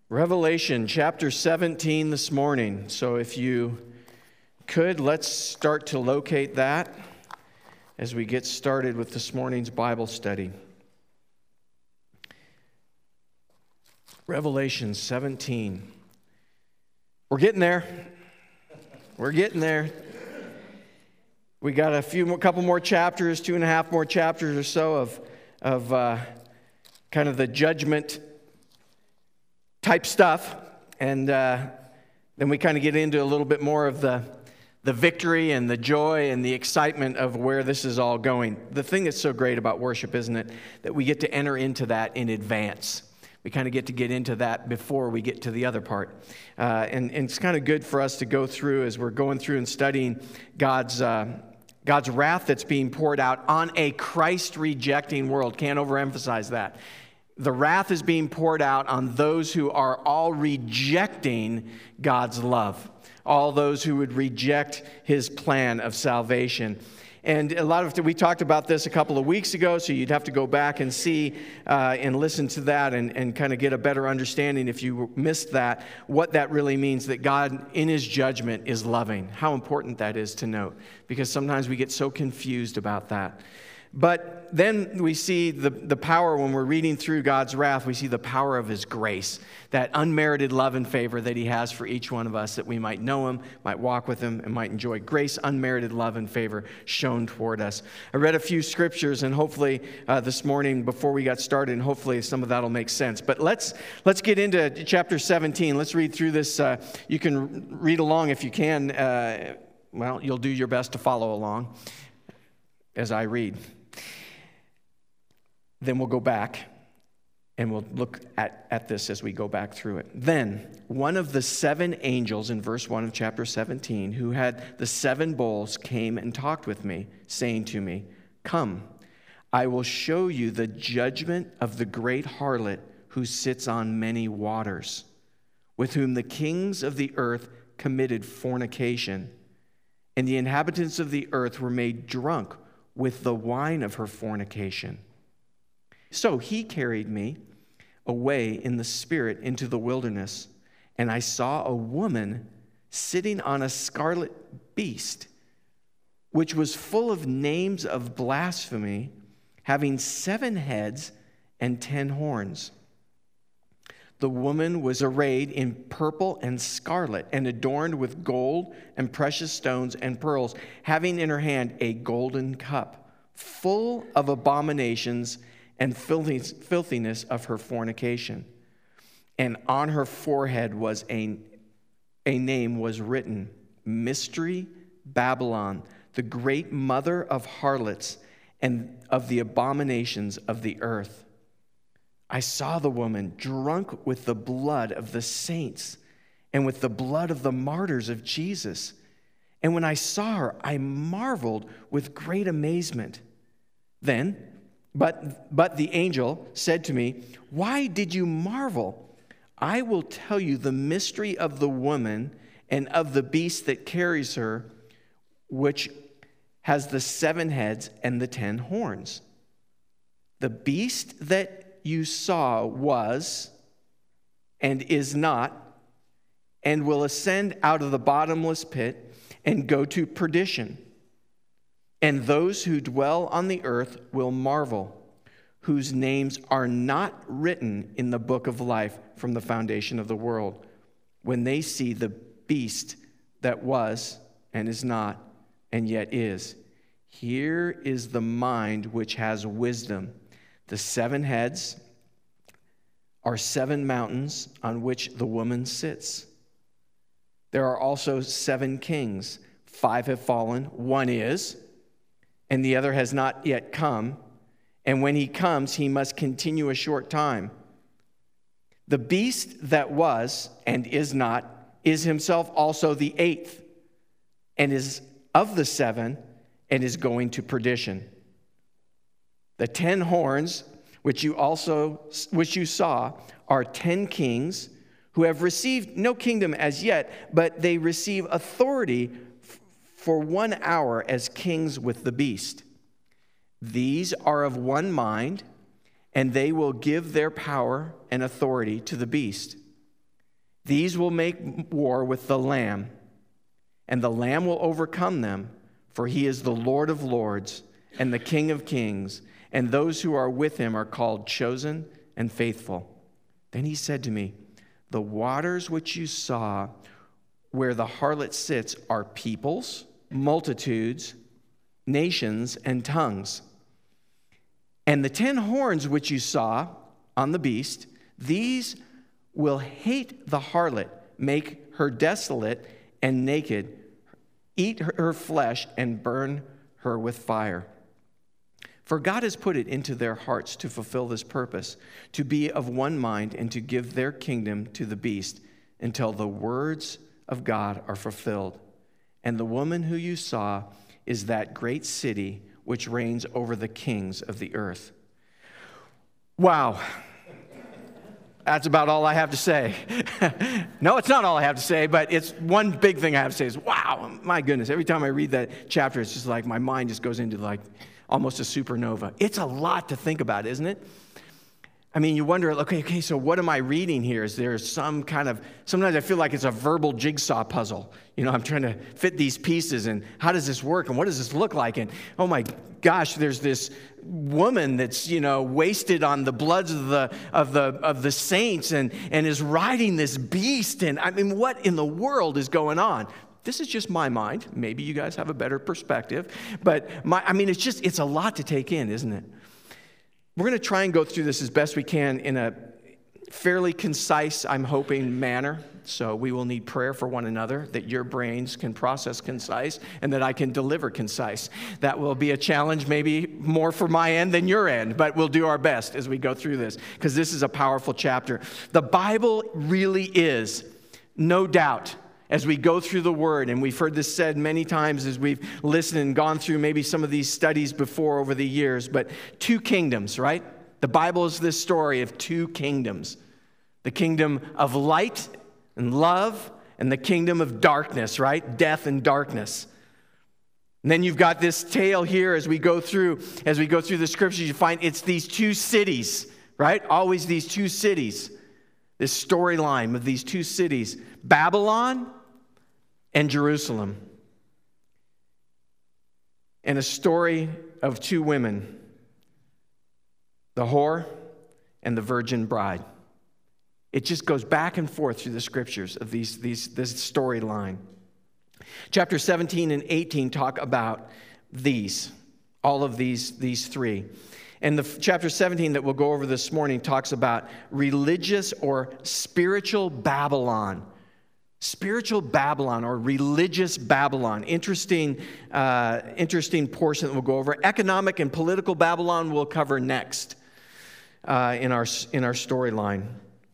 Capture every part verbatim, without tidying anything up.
Revelation chapter seventeen this morning. So if you could, let's start to locate that as we get started with this morning's Bible study. Revelation seventeen. We're getting there. We're getting there. We got a few more, couple more chapters, two and a half more chapters or so of, of uh, kind of the judgment type stuff, and uh, then we kind of get into a little bit more of the the victory and the joy and the excitement of where this is all going. The thing that's so great about worship, isn't it, that we get to enter into that in advance. We kind of get to get into that before we get to the other part. Uh, and, and it's kind of good for us to go through as we're going through and studying God's uh, God's wrath that's being poured out on a Christ-rejecting world. Can't overemphasize that. The wrath is being poured out on those who are all rejecting God's love, all those who would reject his plan of salvation. And a lot of we talked about this a couple of weeks ago, so you'd have to go back and see uh, and listen to that and, and kind of get a better understanding, if you missed that, what that really means, that God in his judgment is loving. How important that is to note, because sometimes we get so confused about that. But then we see the, the power, when we're reading through God's wrath, we see the power of his grace, that unmerited love and favor that he has for each one of us, that we might know him, might walk with him, and might enjoy grace, unmerited love and favor shown toward us. I read a few scriptures, and hopefully uh, this morning before we got started, and hopefully some of that will make sense. But let's let's get into chapter seventeen. Let's read through this. Uh, you can read along if you can. Uh, well, you'll do your best to follow along as I read. Then we'll go back and we'll look at, at this as we go back through it. Then one of the seven angels in verse one of chapter seventeen, who had the seven bowls, came and talked with me, saying to me, "Come, I will show you the judgment of the great harlot who sits on many waters, with whom the kings of the earth committed fornication, and the inhabitants of the earth were made drunk with the wine of her fornication. So he carried me away in the spirit into the wilderness, and I saw a woman sitting on a scarlet beast, which was full of names of blasphemy, having seven heads and ten horns. The woman was arrayed in purple and scarlet, and adorned with gold and precious stones and pearls, having in her hand a golden cup, full of abominations and filthiness of her fornication. And on her forehead was a, a name was written, Mystery Babylon, the great mother of harlots and of the abominations of the earth. I saw the woman drunk with the blood of the saints and with the blood of the martyrs of Jesus. And when I saw her, I marveled with great amazement. Then But, but the angel said to me, "Why did you marvel? I will tell you the mystery of the woman and of the beast that carries her, which has the seven heads and the ten horns. The beast that you saw was and is not, and will ascend out of the bottomless pit and go to perdition. And those who dwell on the earth will marvel, whose names are not written in the book of life from the foundation of the world, when they see the beast that was and is not and yet is. Here is the mind which has wisdom. The seven heads are seven mountains on which the woman sits. There are also seven kings. Five have fallen, one is, and the other has not yet come. And when he comes, he must continue a short time. The beast that was and is not is himself also the eighth, and is of the seven, and is going to perdition. The ten horns, which you also which you saw, are ten kings who have received no kingdom as yet, but they receive authority for one hour as kings with the beast. These are of one mind, and they will give their power and authority to the beast. These will make war with the Lamb, and the Lamb will overcome them, for he is the Lord of lords and the King of kings, and those who are with him are called chosen and faithful. Then he said to me, the waters which you saw where the harlot sits are peoples, multitudes, nations, and tongues. And the ten horns which you saw on the beast, these will hate the harlot, make her desolate and naked, eat her flesh, and burn her with fire. For God has put it into their hearts to fulfill this purpose, to be of one mind and to give their kingdom to the beast until the words of God are fulfilled. And the woman who you saw is that great city which reigns over the kings of the earth. Wow. That's about all I have to say. No, it's not all I have to say, but it's one big thing I have to say is, wow, my goodness. Every time I read that chapter, it's just like my mind just goes into like almost a supernova. It's a lot to think about, isn't it? I mean, you wonder, okay, okay, so what am I reading here? Is there some kind of, sometimes I feel like it's a verbal jigsaw puzzle. You know, I'm trying to fit these pieces, and how does this work, and what does this look like? And oh my gosh, there's this woman that's, you know, wasted on the bloods of the of the of the saints, and and is riding this beast. And I mean, what in the world is going on? This is just my mind. Maybe you guys have a better perspective, but my, I mean, it's just, it's a lot to take in, isn't it? We're going to try and go through this as best we can in a fairly concise, I'm hoping, manner. So we will need prayer for one another, that your brains can process concise and that I can deliver concise. That will be a challenge, maybe more for my end than your end, but we'll do our best as we go through this, because this is a powerful chapter. The Bible really is, no doubt, as we go through the Word, and we've heard this said many times as we've listened and gone through maybe some of these studies before over the years, but two kingdoms, right? The Bible is this story of two kingdoms. The kingdom of light and love, and the kingdom of darkness, right? Death and darkness. And then you've got this tale here as we go through, as we go through the scriptures, you find it's these two cities, right? Always these two cities. This storyline of these two cities, Babylon and Jerusalem. And a story of two women, the whore and the virgin bride. It just goes back and forth through the scriptures of these, these, this storyline. Chapter seventeen and eighteen talk about these, all of these, these three. And the chapter seventeen that we'll go over this morning talks about religious or spiritual Babylon. Spiritual Babylon or religious Babylon. Interesting, uh, interesting portion that we'll go over. Economic and political Babylon we'll cover next uh, in our in our storyline.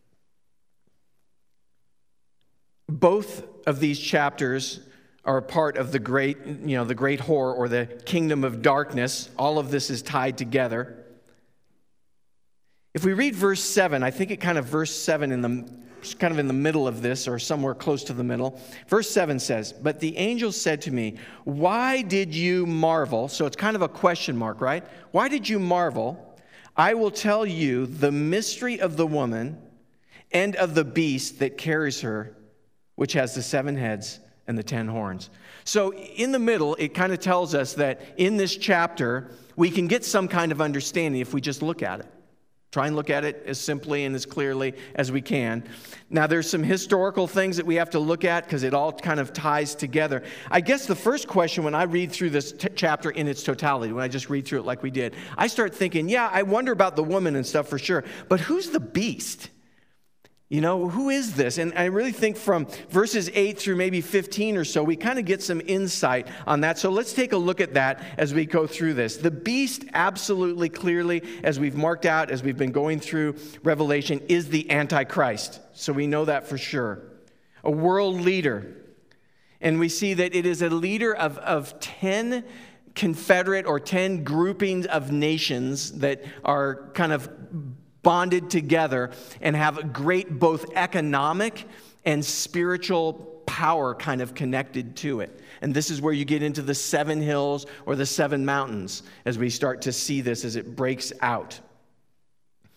Both of these chapters are part of the great, you know, the great whore or the kingdom of darkness. All of this is tied together. If we read verse seven, I think it kind of verse seven in the kind of in the middle of this, or somewhere close to the middle. Verse seven says, "But the angel said to me, 'Why did you marvel?'" So it's kind of a question mark, right? "Why did you marvel? I will tell you the mystery of the woman and of the beast that carries her, which has the seven heads and the ten horns." So in the middle, it kind of tells us that in this chapter, we can get some kind of understanding if we just look at it. Try and look at it as simply and as clearly as we can. Now, there's some historical things that we have to look at because it all kind of ties together. I guess the first question when I read through this t- chapter in its totality, when I just read through it like we did, I start thinking, yeah, I wonder about the woman and stuff for sure, but who's the beast? You know, who is this? And I really think from verses eight through maybe fifteen or so, we kind of get some insight on that. So let's take a look at that as we go through this. The beast, absolutely clearly, as we've marked out, as we've been going through Revelation, is the Antichrist. So we know that for sure. A world leader. And we see that it is a leader of, of ten confederate or ten groupings of nations that are kind of bonded together and have great both economic and spiritual power kind of connected to it. And this is where you get into the seven hills or the seven mountains as we start to see this as it breaks out.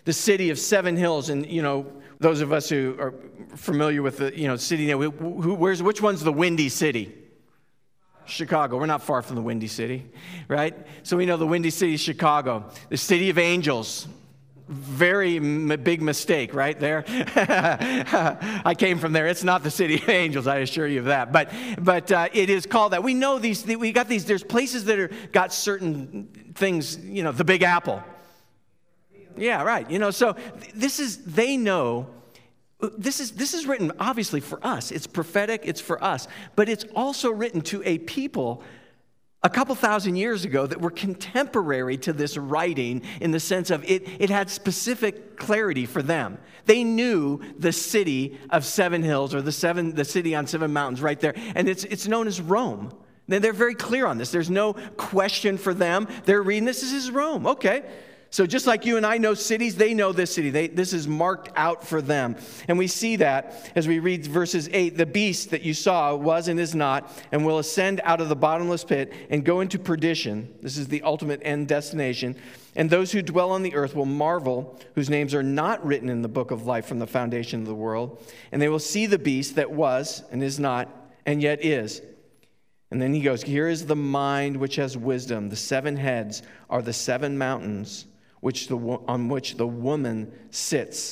the city of seven hills. And, you know, those of us who are familiar with the, you know, city, who, who, where's, which one's the Windy City? Chicago. We're not far from the Windy City, right? So we know the Windy City is Chicago. The city of angels. Very m- big mistake right there. I came from there. It's not the city of angels, I assure you of that. But but uh, it is called that. We know these, we got these, there's places that are got certain things, you know, the Big Apple. Yeah, right. You know, so this is, they know, this is this is written obviously for us. It's prophetic, it's for us. But it's also written to a people a couple thousand years ago that were contemporary to this writing in the sense of it, it had specific clarity for them. They knew the city of seven hills, or the seven the city on seven mountains right there, and it's it's known as Rome. They're very clear on this. There's no question for them. They're reading this, this is Rome. Okay. So just like you and I know cities, they know this city. They, this is marked out for them. And we see that as we read verses eight. The beast that you saw was and is not, and will ascend out of the bottomless pit and go into perdition. This is the ultimate end destination. And those who dwell on the earth will marvel, whose names are not written in the book of life from the foundation of the world. And they will see the beast that was and is not, and yet is. And then he goes, here is the mind which has wisdom. The seven heads are the seven mountains which the, on which the woman sits.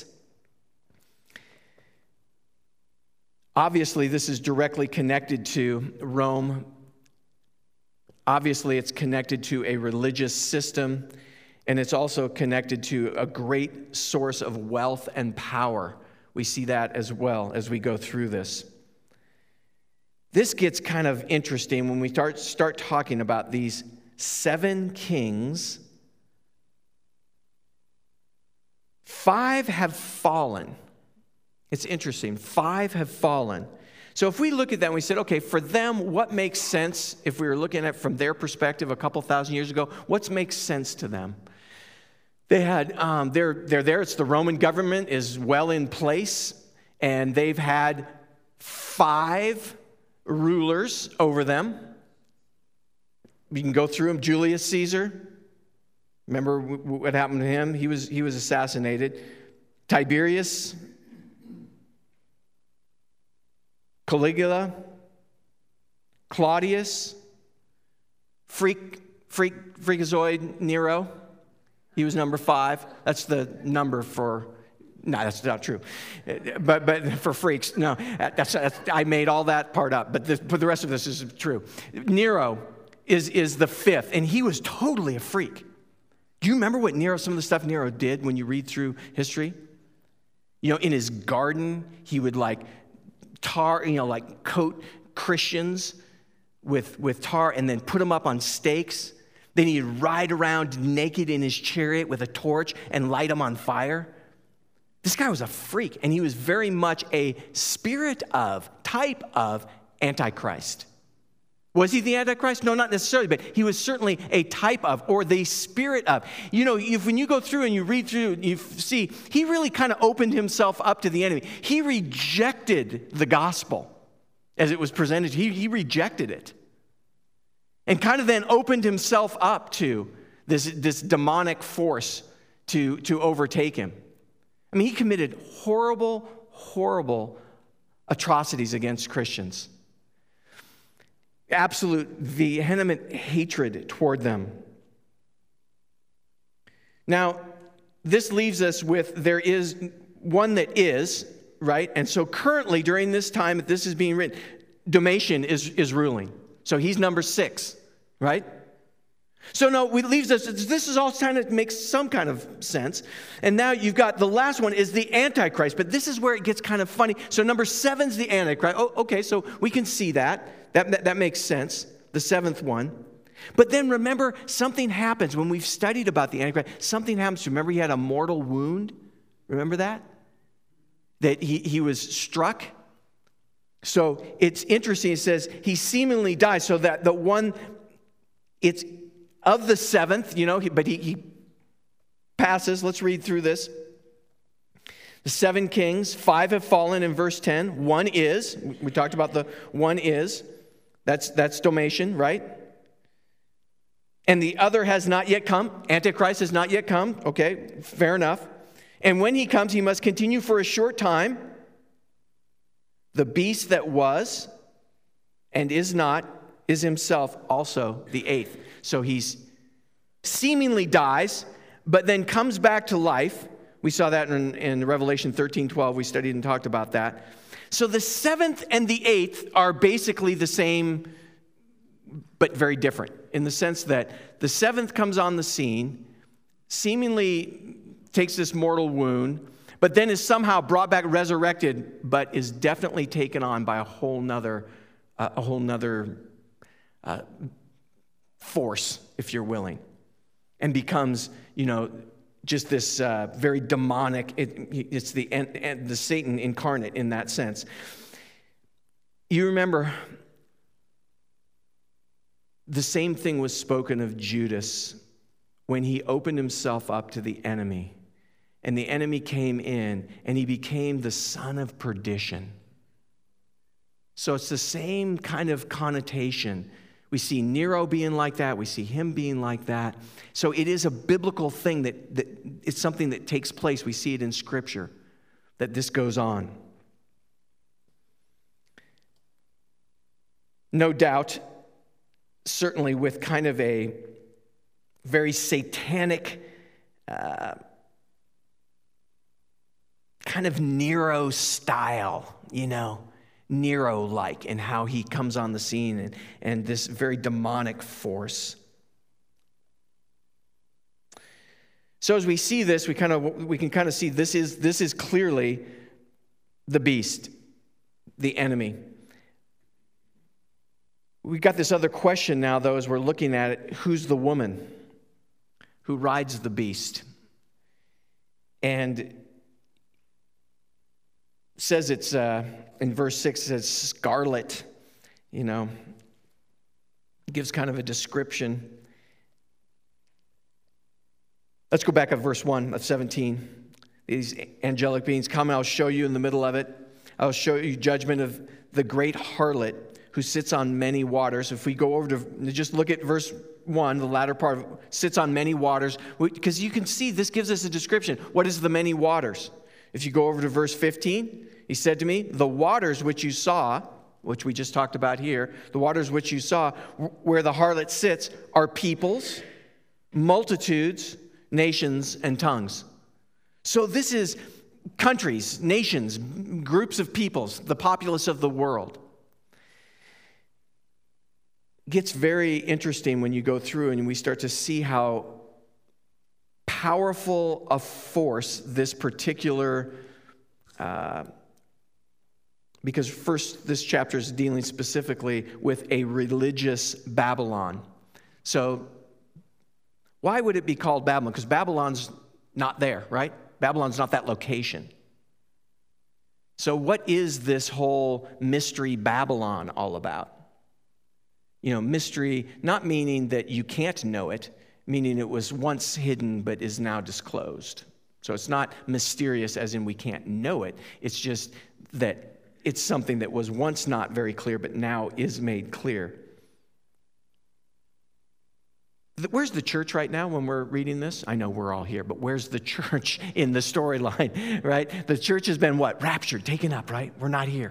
Obviously, this is directly connected to Rome. Obviously, it's connected to a religious system, and it's also connected to a great source of wealth and power. We see that as well as we go through this. This gets kind of interesting when we start, start talking about these seven kings. Five have fallen. It's interesting. Five have fallen. So if we look at that and we said, okay, for them, what makes sense if we were looking at it from their perspective a couple thousand years ago? What makes sense to them? They had, um, they're, they're there. It's the Roman government is well in place, and they've had five rulers over them. We can go through them. Julius Caesar. Remember what happened to him? He was, he was assassinated. Tiberius, Caligula, Claudius, freak, freak, freakazoid Nero. He was number five. That's the number for, no, that's not true. But but for freaks, no, that's, that's I made all that part up. But, this, but the rest of this is true. Nero is is the fifth, and he was totally a freak. Do you remember what Nero, some of the stuff Nero did when you read through history? You know, in his garden, he would like tar, you know, like coat Christians with, with tar and then put them up on stakes. Then he'd ride around naked in his chariot with a torch and light them on fire. This guy was a freak, and he was very much a spirit of, type of Antichrist. Was he the Antichrist? No, not necessarily, but he was certainly a type of, or the spirit of. You know, if, when you go through and you read through, you see, he really kind of opened himself up to the enemy. He rejected the gospel as it was presented. He, he rejected it. And kind of then opened himself up to this, this demonic force to, to overtake him. I mean, he committed horrible, horrible atrocities against Christians. Absolute vehement hatred toward them. Now, this leaves us with there is one that is, right? And so currently, during this time that this is being written, Domitian is, is ruling. So he's number six, right? So no, it leaves us, this is all kind of makes some kind of sense. And now you've got the last one is the Antichrist, but this is where it gets kind of funny. So number seven's the Antichrist. Oh, okay, so we can see that. That, that. that makes sense, the seventh one. But then remember, something happens when we've studied about the Antichrist. Something happens. Remember he had a mortal wound? Remember that? That he, he was struck? So it's interesting. It says he seemingly died. So that the one, it's of the seventh, you know, but he, he passes. Let's read through this. The seven kings, five have fallen in verse ten. One is, we talked about the one is, that's, that's Domitian, right? And the other has not yet come. Antichrist has not yet come. Okay, fair enough. And when he comes, he must continue for a short time. The beast that was and is not is himself also the eighth. So he's seemingly dies, but then comes back to life. We saw that in, in Revelation thirteen twelve. We studied and talked about that. So the seventh and the eighth are basically the same, but very different, in the sense that the seventh comes on the scene, seemingly takes this mortal wound, but then is somehow brought back, resurrected, but is definitely taken on by a whole nother, uh, a whole nother uh, force, if you're willing, and becomes, you know, just this uh, very demonic. It, it's the and the Satan incarnate in that sense. You remember, the same thing was spoken of Judas when he opened himself up to the enemy. And the enemy came in, and he became the son of perdition. So it's the same kind of connotation. We see Nero being like that. We see him being like that. So it is a biblical thing that, that it's something that takes place. We see it in Scripture, that this goes on. No doubt, certainly with kind of a very satanic uh, kind of Nero style, you know, Nero-like in how he comes on the scene, and, and this very demonic force. So as we see this, we kind of we can kind of see this is this is clearly the beast, the enemy. We've got this other question now, though, as we're looking at it. Who's the woman who rides the beast? And says it's, uh, in verse six, it says scarlet, you know, it gives kind of a description. Let's go back at verse one of seventeen. These angelic beings come, I'll show you in the middle of it. I'll show you judgment of the great harlot who sits on many waters. If we go over to, just look at verse one, the latter part, of, sits on many waters, because you can see this gives us a description. What is the many waters? If you go over to verse fifteen, he said to me, the waters which you saw, which we just talked about here, the waters which you saw, where the harlot sits, are peoples, multitudes, nations, and tongues. So this is countries, nations, groups of peoples, the populace of the world. It gets very interesting when you go through and we start to see how powerful a force this particular, uh, because first this chapter is dealing specifically with a religious Babylon. So why would it be called Babylon? Because Babylon's not there, right? Babylon's not that location. So what is this whole mystery Babylon all about? You know, mystery, not meaning that you can't know it, meaning it was once hidden but is now disclosed. So it's not mysterious as in we can't know it. It's just that it's something that was once not very clear but now is made clear. Where's the church right now when we're reading this? I know we're all here, but where's the church in the storyline, right? The church has been what? Raptured, taken up, right? We're not here.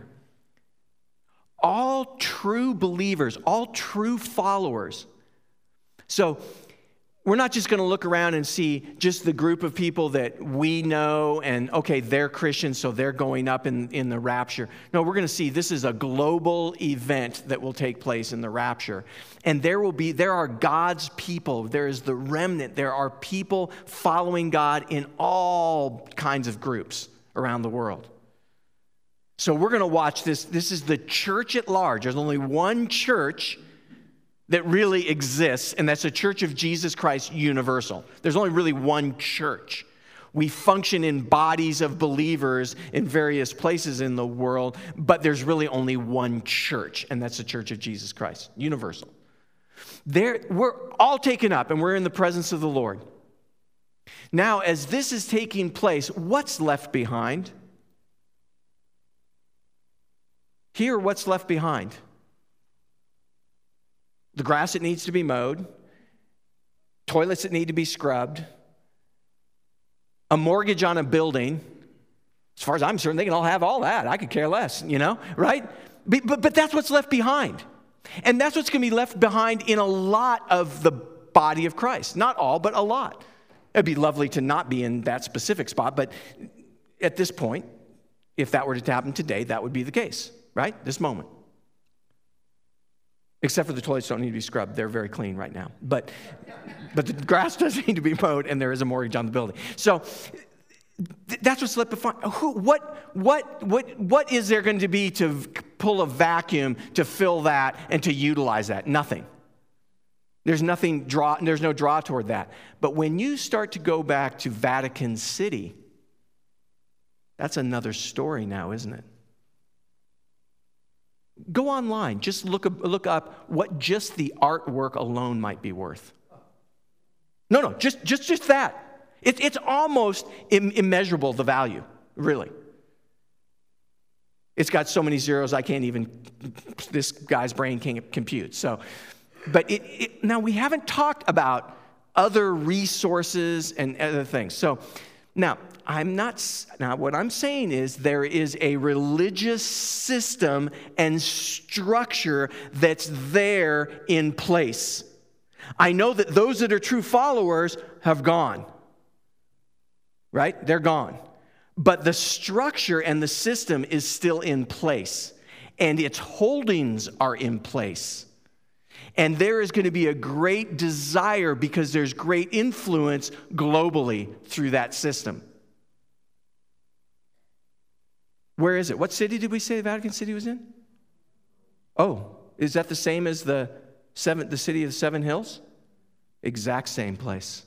All true believers, all true followers. So we're not just going to look around and see just the group of people that we know and, okay, they're Christians, so they're going up in, in the rapture. No, we're going to see this is a global event that will take place in the rapture. And there will be, there are God's people. There is the remnant. There are people following God in all kinds of groups around the world. So we're going to watch this. This is the church at large. There's only one church that really exists, and that's the Church of Jesus Christ Universal. There's only really one church. We function in bodies of believers in various places in the world, but there's really only one church, and that's the Church of Jesus Christ Universal. There, we're all taken up, and we're in the presence of the Lord. Now, as this is taking place, what's left behind? Here, what's left behind? The grass that needs to be mowed, toilets that need to be scrubbed, a mortgage on a building. As far as I'm concerned, they can all have all that. I could care less, you know, right? But, but, but that's what's left behind. And that's what's going to be left behind in a lot of the body of Christ. Not all, but a lot. It'd be lovely to not be in that specific spot, but at this point, if that were to happen today, that would be the case, right? This moment. Except for the toilets don't need to be scrubbed. They're very clean right now. But, but the grass does need to be mowed, and there is a mortgage on the building. So th- that's what's left behind. Who, what, what, what, what is there going to be to pull a vacuum to fill that and to utilize that? Nothing. There's nothing draw, there's no draw toward that. But when you start to go back to Vatican City, that's another story now, isn't it? Go online, just look up, look up what just the artwork alone might be worth. No, no, just just just that. It, it's almost im- immeasurable, the value, really. It's got so many zeros I can't even, this guy's brain can't compute. So. But it, it, now we haven't talked about other resources and other things. So now I'm not, now what I'm saying is there is a religious system and structure that's there in place. I know that those that are true followers have gone, right? They're gone. But the structure and the system is still in place, and its holdings are in place. And there is going to be a great desire because there's great influence globally through that system. Where is it? What city did we say the Vatican City was in? Oh, is that the same as the seven, the city of the Seven Hills? Exact same place.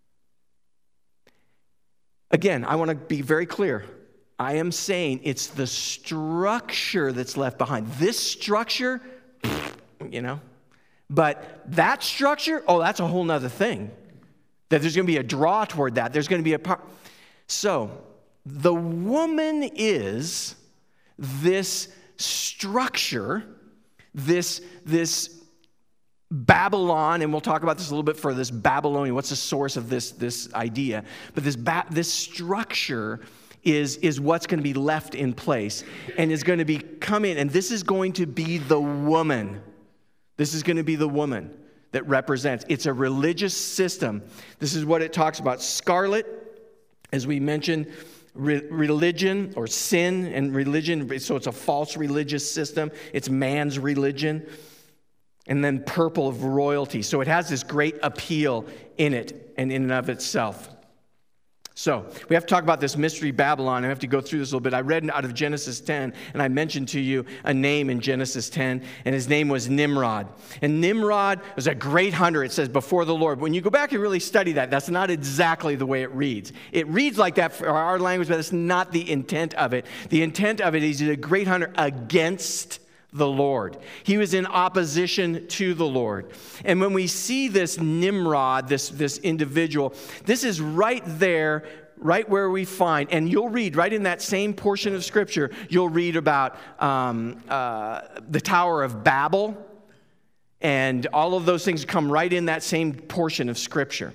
Again, I want to be very clear. I am saying it's the structure that's left behind. This structure, you know, but that structure, oh, that's a whole nother thing. That there's going to be a draw toward that. There's going to be a part. So the woman is this structure, this, this Babylon, and we'll talk about this a little bit further, this Babylonian, what's the source of this, this idea? But this, ba- this structure is, is what's going to be left in place and is going to be coming, and this is going to be the woman. This is going to be the woman that represents. It's a religious system. This is what it talks about. Scarlet, as we mentioned, re- religion or sin and religion. So it's a false religious system. It's man's religion. And then purple of royalty. So it has this great appeal in it and in and of itself. So we have to talk about this mystery Babylon. I have to go through this a little bit. I read out of Genesis ten, and I mentioned to you a name in Genesis ten, and his name was Nimrod. And Nimrod was a great hunter, it says, before the Lord. When you go back and really study that, that's not exactly the way it reads. It reads like that for our language, but that's not the intent of it. The intent of it is he's a great hunter against the Lord. He was in opposition to the Lord. And when we see this Nimrod, this, this individual, this is right there, right where we find, and you'll read right in that same portion of Scripture, you'll read about um, uh, the Tower of Babel, and all of those things come right in that same portion of Scripture.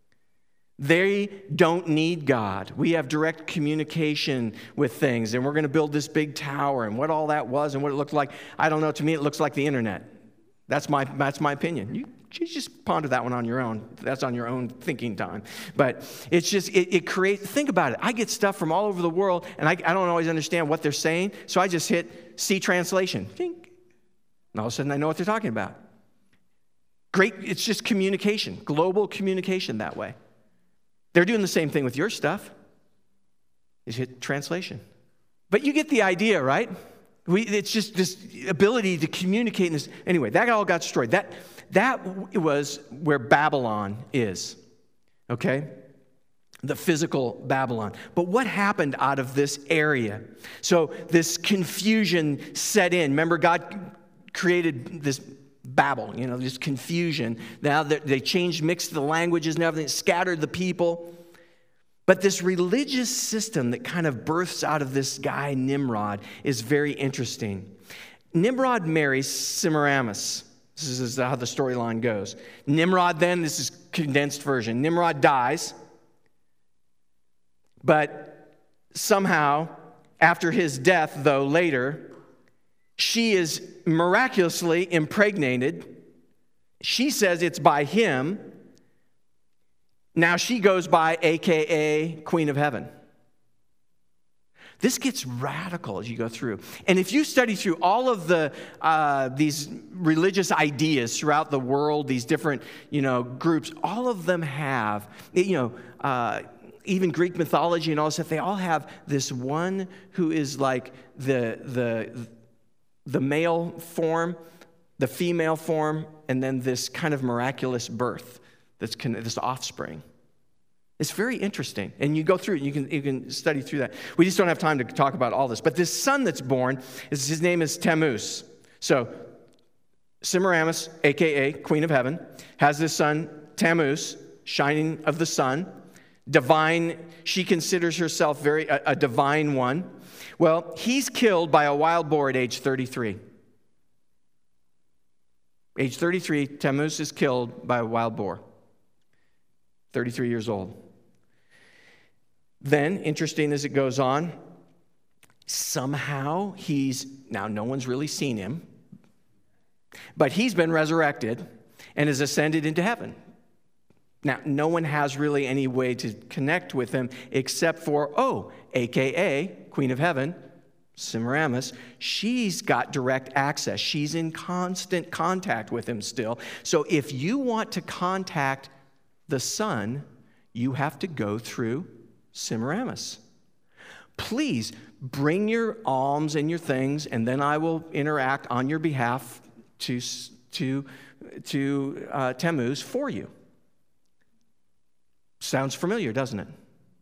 They don't need God. We have direct communication with things, and we're going to build this big tower, and what all that was and what it looked like, I don't know. To me, it looks like the internet. That's my that's my opinion. You, you just ponder that one on your own. That's on your own thinking time. But it's just, it, it creates, think about it. I get stuff from all over the world, and I, I don't always understand what they're saying, so I just hit C translation. And all of a sudden, I know what they're talking about. Great, it's just communication, global communication that way. They're doing the same thing with your stuff. Is hit translation. But you get the idea, right? We, it's just this ability to communicate in this. Anyway, that all got destroyed. That, that was where Babylon is, okay? The physical Babylon. But what happened out of this area? So this confusion set in. Remember, God created this Babel, you know, this confusion. Now they changed, mixed the languages and everything, scattered the people. But this religious system that kind of births out of this guy, Nimrod, is very interesting. Nimrod marries Semiramis. This is how the storyline goes. Nimrod then, this is condensed version. Nimrod dies. But somehow, after his death, though, later, she is miraculously impregnated. She says it's by him. Now she goes by A K A Queen of Heaven. This gets radical as you go through. And if you study through all of the uh, these religious ideas throughout the world, these different, you know, groups, all of them have, you know, uh, even Greek mythology and all this stuff, they all have this one who is like the the the male form, the female form, and then this kind of miraculous birth, that's this offspring. It's very interesting, and you go through it, you can, you can study through that. We just don't have time to talk about all this, but this son that's born, is, his name is Tammuz. So Semiramis, a k a. Queen of Heaven, has this son, Tammuz, shining of the sun, divine. She considers herself very a, a divine one. Well, he's killed by a wild boar at age thirty-three. Age thirty-three, Tammuz is killed by a wild boar. thirty-three years old. Then, interesting as it goes on, somehow he's, now no one's really seen him, but he's been resurrected and has ascended into heaven. Now, no one has really any way to connect with him except for, oh, A K A, Queen of Heaven, Semiramis, she's got direct access. She's in constant contact with him still. So if you want to contact the Son, you have to go through Semiramis. Please bring your alms and your things, and then I will interact on your behalf to, to, to uh, Tammuz for you. Sounds familiar, doesn't it?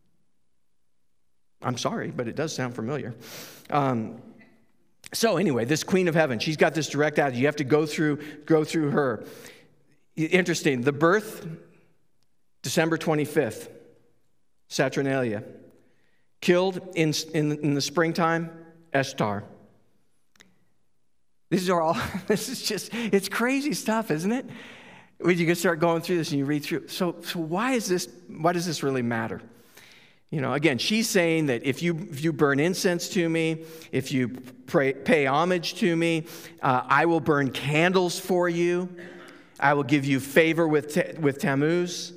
I'm sorry, but it does sound familiar. Um, so anyway, this Queen of Heaven, she's got this direct attitude. You have to go through, go through her. Interesting. The birth, December twenty-fifth, Saturnalia. Killed in, in, in the springtime, Ishtar. These are all, this is just, it's crazy stuff, isn't it? When you can start going through this and you read through. So, so why is this, why does this really matter? You know, again, she's saying that if you if you burn incense to me, if you pray, pay homage to me, uh, I will burn candles for you. I will give you favor with, with Tammuz.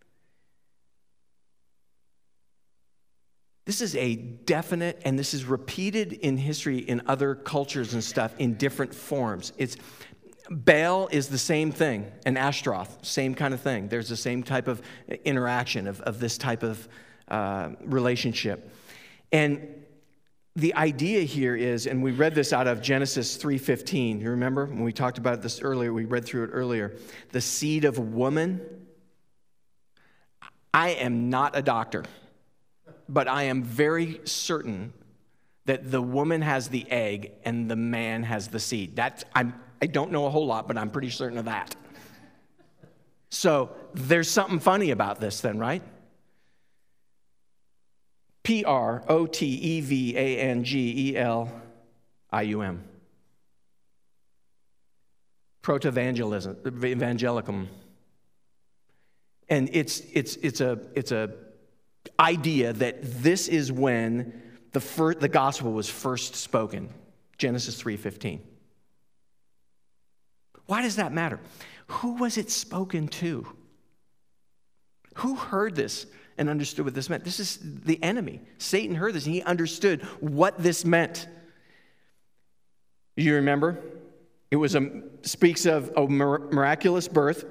This is a definite, and this is repeated in history in other cultures and stuff in different forms. It's Baal is the same thing, and Ashtaroth, same kind of thing. There's the same type of interaction of, of this type of uh, relationship. And the idea here is, and we read this out of Genesis three fifteen. You remember when we talked about this earlier, we read through it earlier. The seed of woman. I am not a doctor, but I am very certain that the woman has the egg and the man has the seed. That's, I'm, I don't know a whole lot, but I'm pretty certain of that. So there's something funny about this then, right? P R O T E V A N G E L I U M. Proto-evangelism, evangelicum. And it's it's it's a it's a idea that this is when the first, the gospel was first spoken, Genesis three fifteen. Why does that matter? Who was it spoken to? Who heard this and understood what this meant? This is the enemy. Satan heard this and he understood what this meant. You remember? It was a speaks of a miraculous birth.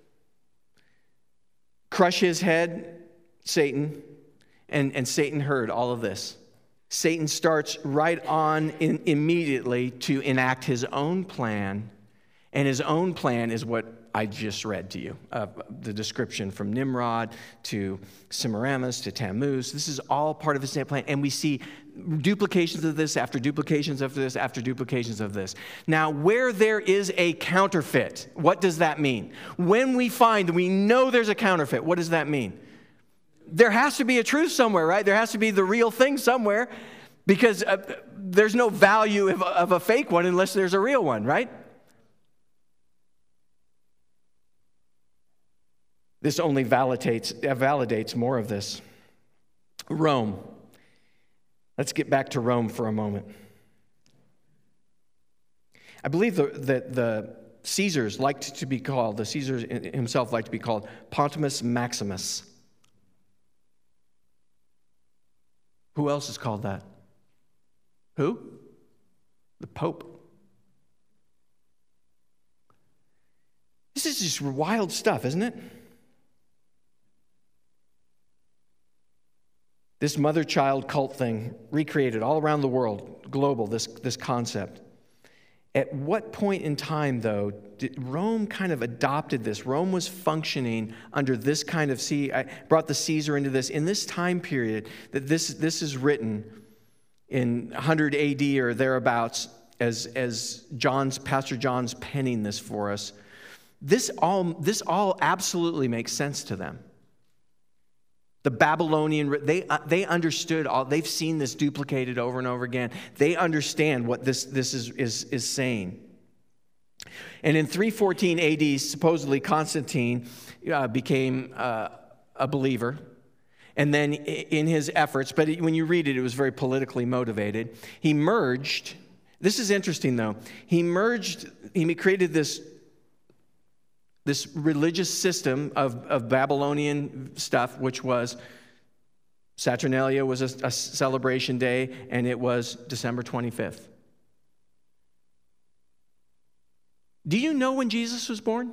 Crush his head, Satan, and, and Satan heard all of this. Satan starts right on in, immediately to enact his own plan, and his own plan is what I just read to you, uh, the description from Nimrod to Semiramis to Tammuz. This is all part of his plan, and we see duplications of this after duplications of this after duplications of this. Now, where there is a counterfeit, what does that mean? When we find, we know there's a counterfeit, what does that mean? There has to be a truth somewhere, right? There has to be the real thing somewhere, because uh, there's no value of, of a fake one unless there's a real one, right? This only validates, validates more of this. Rome. Let's get back to Rome for a moment. I believe the, that the Caesars liked to be called, the Caesar himself liked to be called Pontimus Maximus. Who else is called that? Who? The Pope. This is just wild stuff, isn't it? This mother-child cult thing recreated all around the world, global, this, this concept. At what point in time, though, did Rome kind of adopted this? Rome was functioning under this kind of, see, I brought the Caesar into this, in this time period that this, this is written in one hundred A D or thereabouts as, as John's, Pastor John's penning this for us. This all, this all absolutely makes sense to them. The Babylonian, they, uh, they understood all, they've seen this duplicated over and over again. They understand what this, this is, is, is saying. And in three fourteen A D, supposedly Constantine uh, became uh, a believer. And then in his efforts, but when you read it, it was very politically motivated. He merged, this is interesting though, he merged, he created this This religious system of, of Babylonian stuff, which was Saturnalia was a, a celebration day, and it was December twenty-fifth. Do you know when Jesus was born?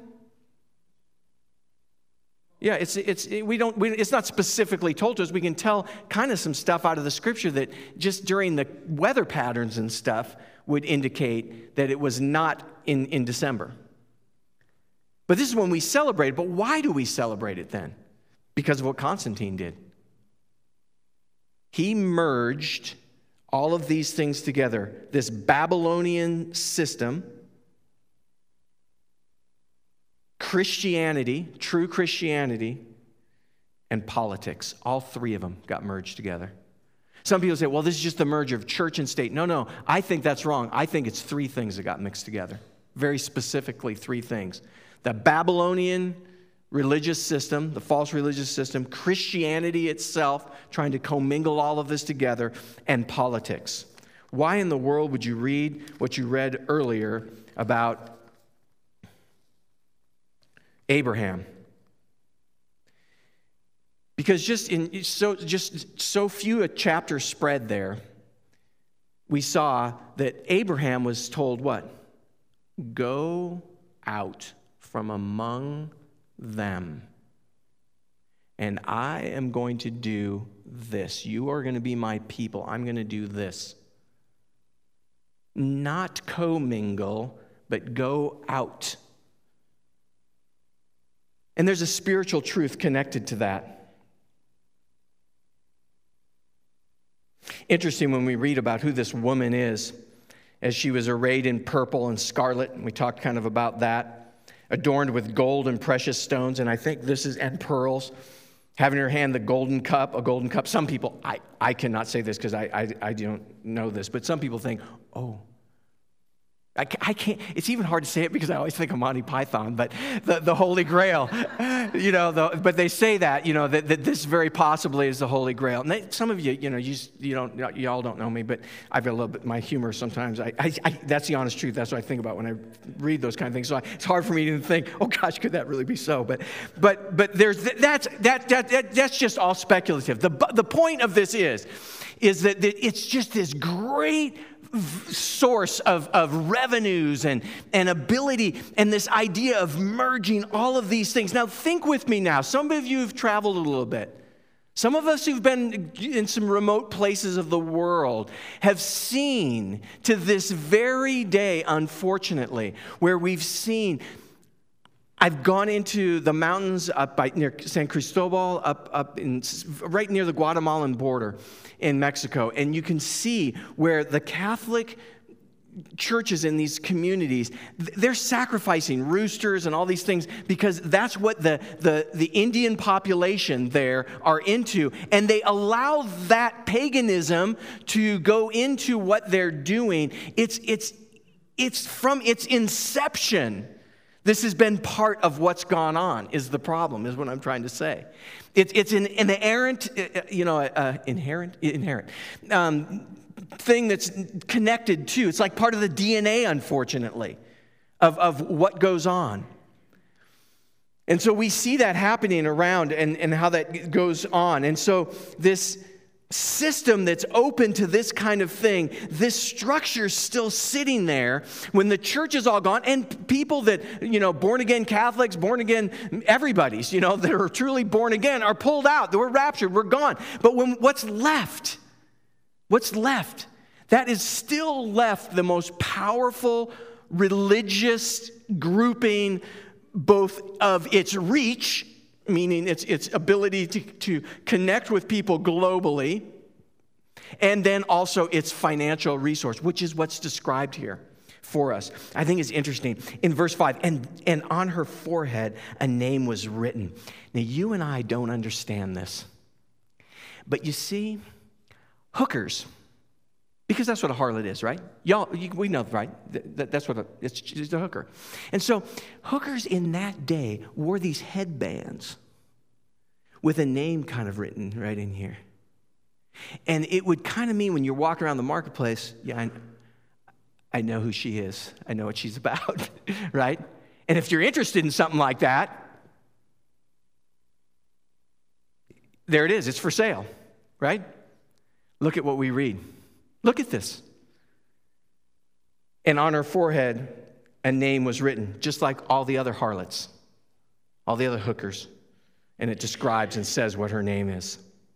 Yeah, it's it's it, we don't we, it's not specifically told to us. We can tell kind of some stuff out of the scripture that just during the weather patterns and stuff would indicate that it was not in, in December. But this is when we celebrate it. But why do we celebrate it then? Because of what Constantine did. He merged all of these things together. This Babylonian system, Christianity, true Christianity, and politics. All three of them got merged together. Some people say, well, this is just the merger of church and state. No, no, I think that's wrong. I think it's three things that got mixed together. Very specifically, three things. The Babylonian religious system, the false religious system, Christianity itself, trying to commingle all of this together, and politics. Why in the world would you read what you read earlier about Abraham? Because just in so just so few a chapter spread there, we saw that Abraham was told what? Go out from among them, and I am going to do this. You are going to be my people. I'm going to do this. Not commingle, but go out. And there's a spiritual truth connected to that. Interesting when we read about who this woman is, as she was arrayed in purple and scarlet, and we talked kind of about that. Adorned with gold and precious stones, and I think this is, and pearls, having in her hand the golden cup, a golden cup. Some people, I, I cannot say this because I, I, I don't know this, but some people think, oh, I, I can't, it's even hard to say it because I always think of Monty Python, but the, the Holy Grail, you know, the, but they say that, you know, that, that this very possibly is the Holy Grail. And they, some of you, you know, you, you don't, you all don't know me, but I've got a little bit, my humor sometimes, I, I, I, that's the honest truth. That's what I think about when I read those kind of things. So I, it's hard for me to think, oh gosh, could that really be so? But, but, but there's, that's, that, that, that, that's just all speculative. The, the point of this is, is that, that it's just this great source of, of revenues and, and ability, and this idea of merging all of these things. Now think with me now. Some of you have traveled a little bit. Some of us who've been in some remote places of the world have seen to this very day, unfortunately, where we've seen, I've gone into the mountains up by near San Cristobal, up, up in, right near the Guatemalan border in Mexico, and you can see where the Catholic churches in these communities, they're sacrificing roosters and all these things because that's what the, the, the Indian population there are into. And they allow that paganism to go into what they're doing. It's, it's, it's from its inception. This has been part of what's gone on, is the problem, is what I'm trying to say. It's it's an, an inherent, you know, uh, inherent, inherent um, thing that's connected to. It's like part of the D N A, unfortunately, of, of what goes on. And so we see that happening around and, and how that goes on. And so this system that's open to this kind of thing, this structure's still sitting there when the church is all gone, and people that, you know, born again Catholics, born again everybody's, you know, that are truly born again are pulled out. We're raptured, we're gone. But when what's left, what's left, that is still left the most powerful religious grouping, both of its reach, meaning its, its ability to, to connect with people globally, and then also its financial resource, which is what's described here for us. I think it's interesting. In verse five, and, and on her forehead a name was written. Now, you and I don't understand this. But you see, hookers, because that's what a harlot is, right? Y'all, we know, right? That's what a, it's, it's a hooker. And so hookers in that day wore these headbands with a name kind of written right in here. And it would kind of mean when you're walking around the marketplace, yeah, I, I know who she is. I know what she's about, right? And if you're interested in something like that, there it is. It's for sale, right? Look at what we read. Look at this. And on her forehead, a name was written, just like all the other harlots, all the other hookers. And it describes and says what her name is.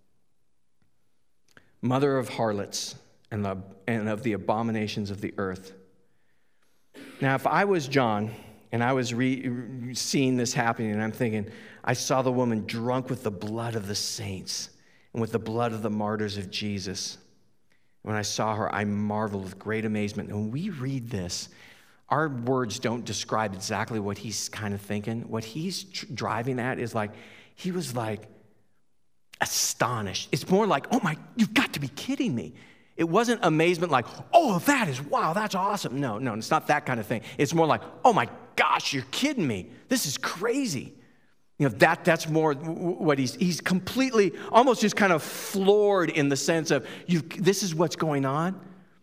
Mother of harlots and, the, and of the abominations of the earth. Now, if I was John and I was re, seeing this happening, and I'm thinking, I saw the woman drunk with the blood of the saints and with the blood of the martyrs of Jesus. When I saw her, I marveled with great amazement. And when we read this, our words don't describe exactly what he's kind of thinking. What he's tr- driving at is like, he was like astonished. It's more like, oh my, you've got to be kidding me. It wasn't amazement like, oh, that is, wow, that's awesome. No, no, it's not that kind of thing. It's more like, oh my gosh, you're kidding me. This is crazy. You know, that that's more what he's, he's completely, almost just kind of floored in the sense of, you. This is what's going on.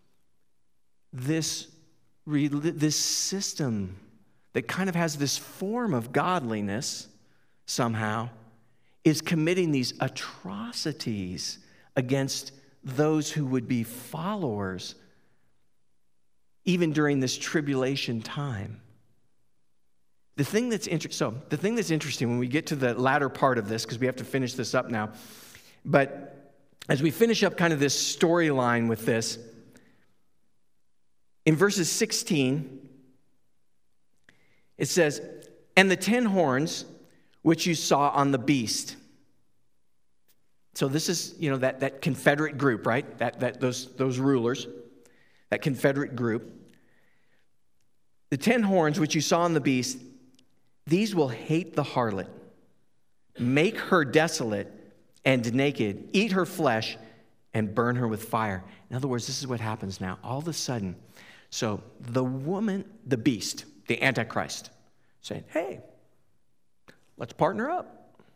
This, this system that kind of has this form of godliness somehow is committing these atrocities against those who would be followers even during this tribulation time. The thing that's inter- so the thing that's interesting when we get to the latter part of this, because we have to finish this up now, but as we finish up kind of this storyline with this, in verses sixteen, it says, and the ten horns which you saw on the beast. So this is, you know, that, that Confederate group, right? That, that those, those rulers, that Confederate group. The ten horns which you saw on the beast, these will hate the harlot, make her desolate and naked, eat her flesh, and burn her with fire. In other words, this is what happens now. All of a sudden, so the woman, the beast, the Antichrist, saying, hey, let's partner up.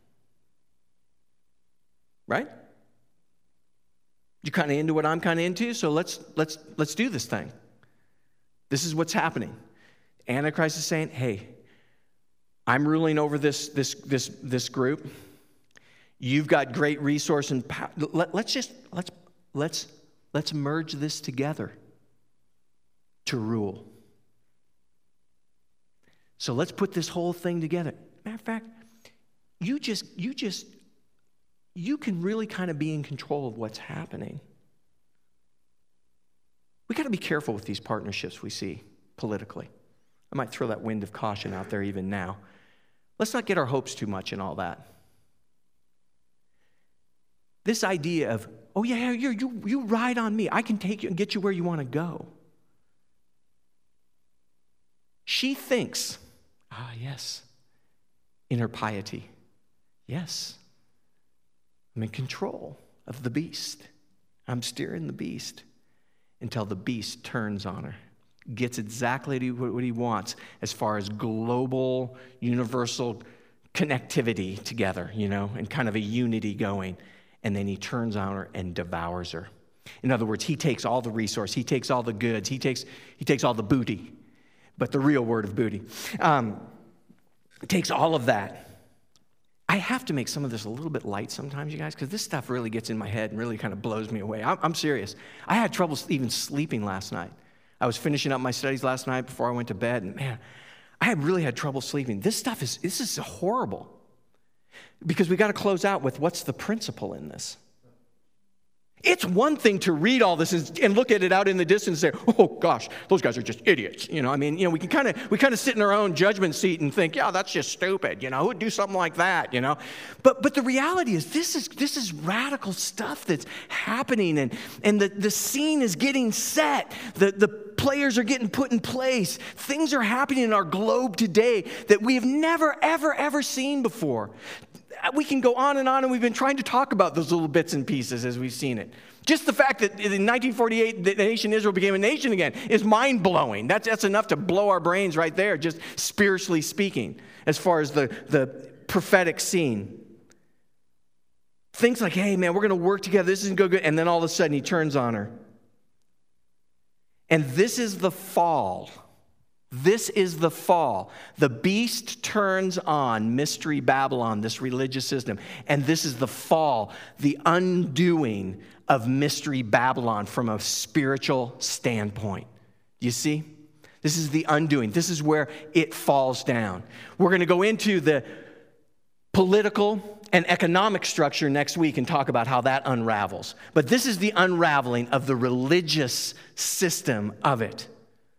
Right? You're kind of into what I'm kind of into, so let's let's let's do this thing. This is what's happening. Antichrist is saying, hey, I'm ruling over this this this this group. You've got great resource and power. Let, let's just let's let's let's merge this together to rule. So let's put this whole thing together. Matter of fact, you just you just you can really kind of be in control of what's happening. We got to be careful with these partnerships we see politically. I might throw that wind of caution out there even now. Let's not get our hopes too much in all that. This idea of, oh yeah, you you you ride on me. I can take you and get you where you want to go. She thinks, ah yes, in her piety, yes, I'm in control of the beast. I'm steering the beast until the beast turns on her, gets exactly what he wants as far as global, universal connectivity together, you know, and kind of a unity going. And then he turns on her and devours her. In other words, he takes all the resource, he takes all the goods, he takes he takes all the booty, but the real word of booty. Um, takes all of that. I have to make some of this a little bit light sometimes, you guys, because this stuff really gets in my head and really kind of blows me away. I'm, I'm serious. I had trouble even sleeping last night. I was finishing up my studies last night before I went to bed, and man, I had really had trouble sleeping. This stuff is, this is horrible. Because we got to close out with what's the principle in this. It's one thing to read all this and look at it out in the distance and say, oh gosh, those guys are just idiots. You know, I mean, you know, we can kind of we kind of sit in our own judgment seat and think, yeah, that's just stupid. You know, who would do something like that? You know, but but the reality is this is this is radical stuff that's happening, and and the, the scene is getting set. The the players are getting put in place. Things are happening in our globe today that we have never ever ever seen before. We can go on and on, and we've been trying to talk about those little bits and pieces as we've seen it. Just the fact that in nineteen forty-eight, the nation Israel became a nation again is mind-blowing. That's, that's enough to blow our brains right there, just spiritually speaking, as far as the, the prophetic scene. Things like, hey, man, we're going to work together. This isn't going good. And then all of a sudden, he turns on her. And this is the fall. This is the fall. The beast turns on Mystery Babylon, this religious system. And this is the fall, the undoing of Mystery Babylon from a spiritual standpoint. You see? This is the undoing. This is where it falls down. We're going to go into the political and economic structure next week and talk about how that unravels. But this is the unraveling of the religious system of it.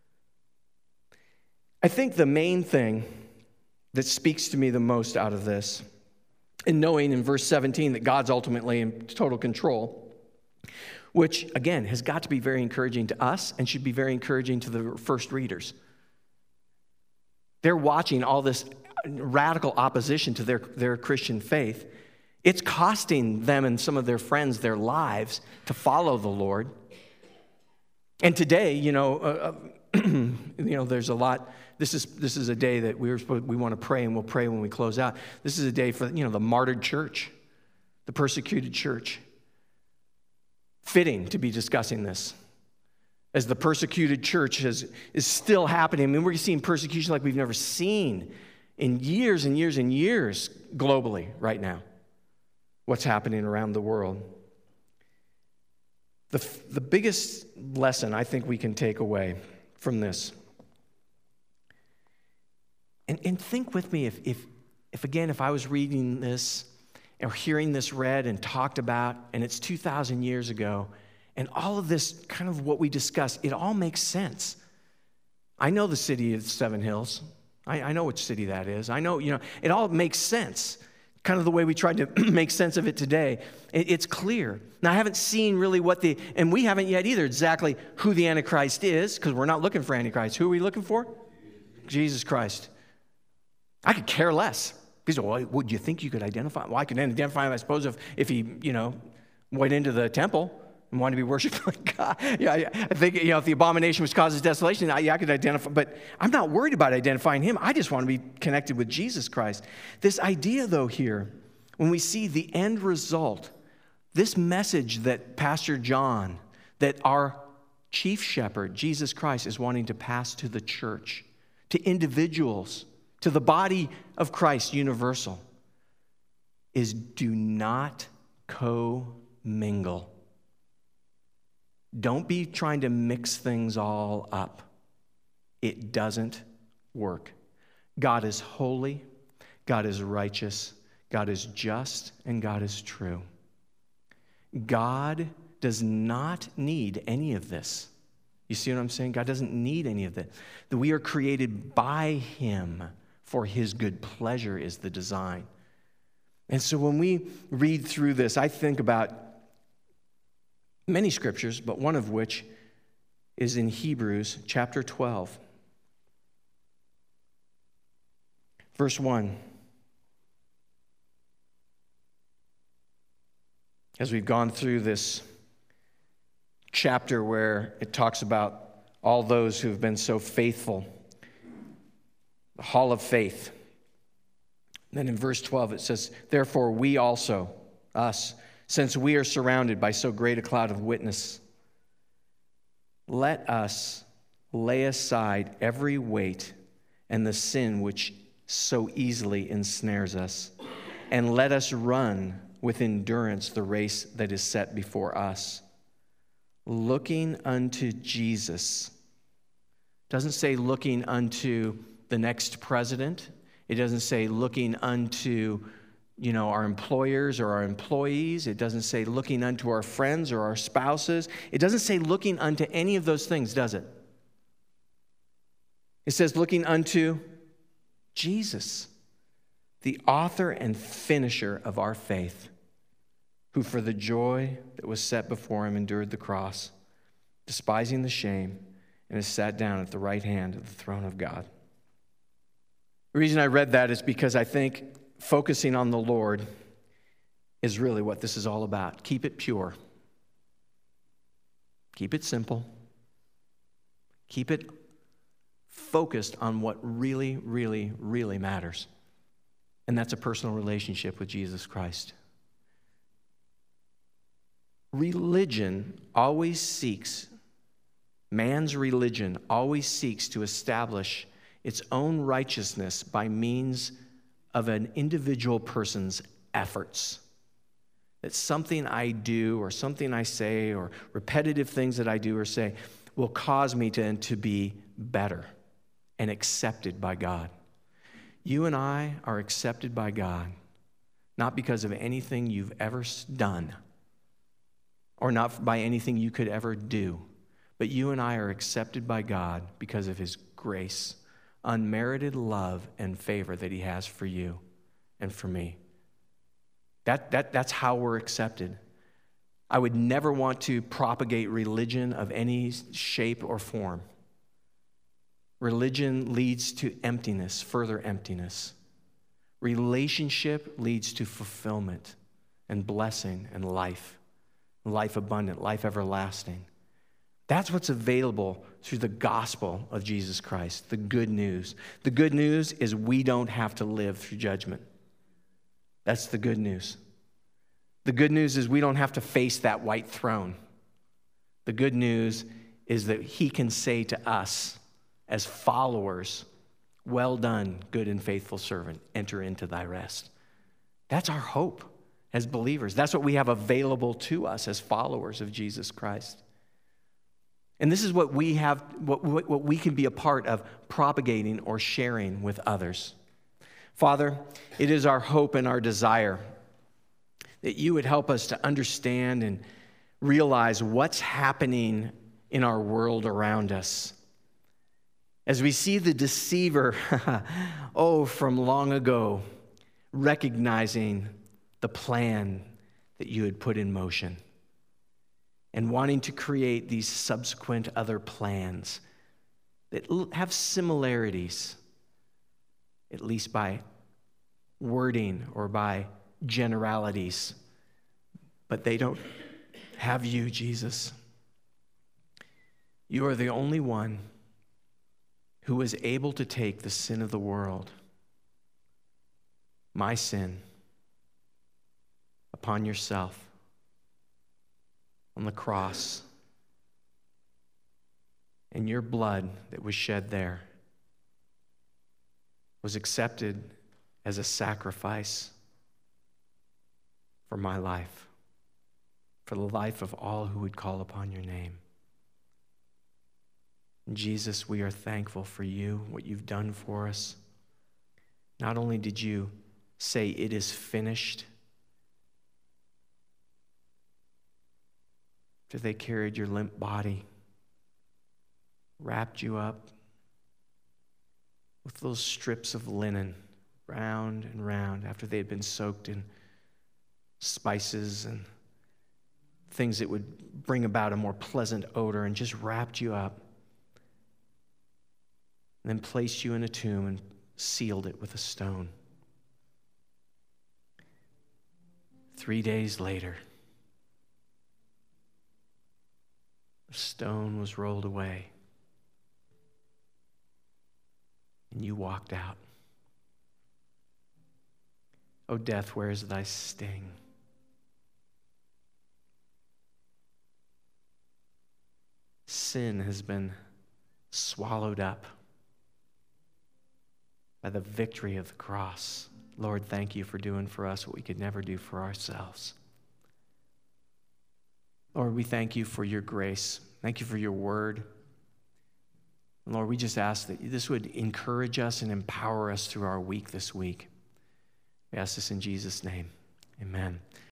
I think the main thing that speaks to me the most out of this, in knowing in verse seventeen that God's ultimately in total control, which, again, has got to be very encouraging to us and should be very encouraging to the first readers. They're watching all this radical opposition to their, their Christian faith. It's costing them and some of their friends their lives to follow the Lord. And today, you know, uh, you know, there's a lot. This is this is a day that we were supposed, we want to pray, and we'll pray when we close out. This is a day for, you know, the martyred church, the persecuted church. Fitting to be discussing this, as the persecuted church has, is still happening. I mean, we're seeing persecution like we've never seen in years and years and years globally right now. What's happening around the world? The the biggest lesson I think we can take away from this. And, and think with me, if, if, if again, if I was reading this or hearing this read and talked about, and it's two thousand years ago, and all of this, kind of what we discussed, it all makes sense. I know the city of Seven Hills. I, I know which city that is. I know, you know, it all makes sense. Kind of the way we tried to make sense of it today. It, it's clear. Now, I haven't seen really what the, and we haven't yet either, exactly who the Antichrist is, because we're not looking for Antichrist. Who are we looking for? Jesus Christ. I could care less. Because, well, would you think you could identify? Well, I could identify him, I suppose, if, if he, you know, went into the temple and wanted to be worshipped like God. Yeah, I, I think, you know, if the abomination was causes desolation, I, yeah, I could identify. But I'm not worried about identifying him. I just want to be connected with Jesus Christ. This idea, though, here, when we see the end result, this message that Pastor John, that our chief shepherd, Jesus Christ, is wanting to pass to the church, to individuals, to the body of Christ universal, is do not co-mingle. Don't be trying to mix things all up. It doesn't work. God is holy, God is righteous, God is just, and God is true. God does not need any of this. You see what I'm saying? God doesn't need any of that. That we are created by him for his good pleasure is the design. And so when we read through this, I think about many scriptures, but one of which is in Hebrews chapter twelve. Verse one. As we've gone through this chapter where it talks about all those who have been so faithful. The hall of faith. Then in verse twelve it says, therefore we also, us, since we are surrounded by so great a cloud of witness, let us lay aside every weight and the sin which so easily ensnares us, and let us run with endurance the race that is set before us, looking unto Jesus. Doesn't say looking unto the next president. It doesn't say looking unto, you know, our employers or our employees. It doesn't say looking unto our friends or our spouses. It doesn't say looking unto any of those things, does it? It says looking unto Jesus, the author and finisher of our faith, who for the joy that was set before him endured the cross, despising the shame, and has sat down at the right hand of the throne of God. The reason I read that is because I think focusing on the Lord is really what this is all about. Keep it pure. Keep it simple. Keep it focused on what really, really, really matters. And that's a personal relationship with Jesus Christ. Religion always seeks, man's religion always seeks to establish its own righteousness by means of an individual person's efforts. That something I do or something I say or repetitive things that I do or say will cause me to, to be better and accepted by God. You and I are accepted by God, not because of anything you've ever done or not by anything you could ever do, but you and I are accepted by God because of his grace, unmerited love and favor that he has for you and for me. That, that, that's how we're accepted. I would never want to propagate religion of any shape or form. Religion leads to emptiness, further emptiness. Relationship leads to fulfillment and blessing and life, life abundant, life everlasting. That's what's available through the gospel of Jesus Christ, the good news. The good news is we don't have to live through judgment. That's the good news. The good news is we don't have to face that white throne. The good news is that he can say to us as followers, well done, good and faithful servant, enter into thy rest. That's our hope as believers. That's what we have available to us as followers of Jesus Christ. And this is what we have, what, what we can be a part of propagating or sharing with others. Father, it is our hope and our desire that you would help us to understand and realize what's happening in our world around us. As we see the deceiver, oh, from long ago, recognizing the plan that you had put in motion and wanting to create these subsequent other plans that have similarities, at least by wording or by generalities, but they don't have you, Jesus. You are the only one who was able to take the sin of the world, my sin, upon yourself on the cross, and your blood that was shed there was accepted as a sacrifice for my life, for the life of all who would call upon your name. Jesus, we are thankful for you, what you've done for us. Not only did you say it is finished, after they carried your limp body, wrapped you up with those strips of linen, round and round, after they had been soaked in spices and things that would bring about a more pleasant odor, and just wrapped you up, and then placed you in a tomb and sealed it with a stone. Three days later, the stone was rolled away, and you walked out. O death, where is thy sting? Sin has been swallowed up by the victory of the cross. Lord, thank you for doing for us what we could never do for ourselves. Lord, we thank you for your grace. Thank you for your word. And Lord, we just ask that this would encourage us and empower us through our week this week. We ask this in Jesus' name. Amen.